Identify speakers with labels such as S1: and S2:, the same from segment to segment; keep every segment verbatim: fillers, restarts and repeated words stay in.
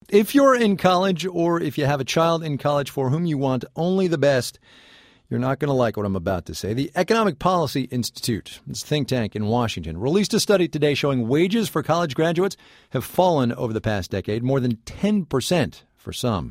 S1: If you're in college or if you have a child in college for whom you want only the best, you're not going to like what I'm about to say. The Economic Policy Institute, this think tank in Washington, released a study today showing wages for college graduates have fallen over the past decade, more than ten percent for some.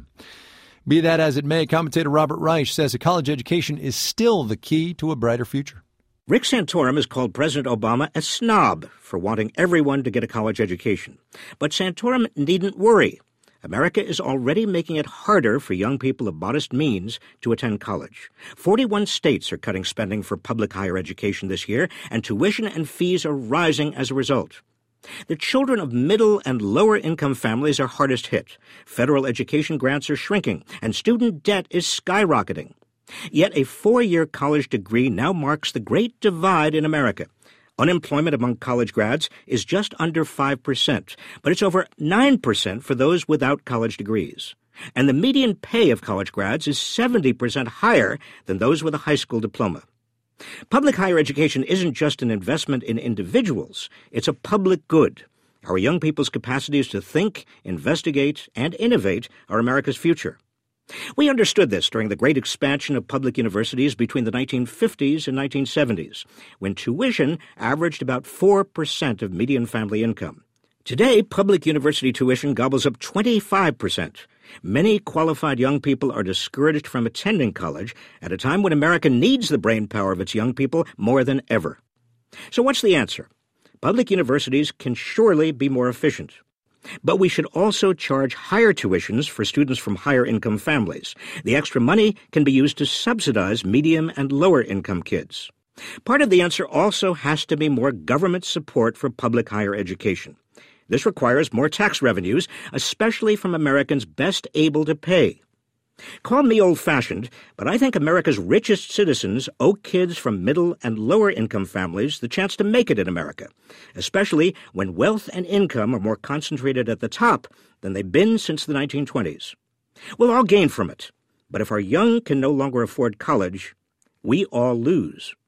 S1: Be that as it may, commentator Robert Reich says a college education is still the key to a brighter future.
S2: Rick Santorum has called President Obama a snob for wanting everyone to get a college education. But Santorum needn't worry. America is already making it harder for young people of modest means to attend college. forty-one states are cutting spending for public higher education this year, and tuition and fees are rising as a result. The children of middle and lower-income families are hardest hit. Federal education grants are shrinking, and student debt is skyrocketing. Yet a four-year college degree now marks the great divide in America. Unemployment among college grads is just under five percent, but it's over nine percent for those without college degrees. And the median pay of college grads is seventy percent higher than those with a high school diploma. Public higher education isn't just an investment in individuals, it's a public good. Our young people's capacities to think, investigate, and innovate are America's future. We understood this during the great expansion of public universities between the nineteen fifties and nineteen seventies, when tuition averaged about four percent of median family income. Today, public university tuition gobbles up twenty-five percent. Many qualified young people are discouraged from attending college at a time when America needs the brainpower of its young people more than ever. So what's the answer? Public universities can surely be more efficient. But we should also charge higher tuitions for students from higher-income families. The extra money can be used to subsidize medium and lower-income kids. Part of the answer also has to be more government support for public higher education. This requires more tax revenues, especially from Americans best able to pay. Call me old-fashioned, but I think America's richest citizens owe kids from middle and lower-income families the chance to make it in America, especially when wealth and income are more concentrated at the top than they've been since the nineteen twenties. We'll all gain from it, but if our young can no longer afford college, we all lose.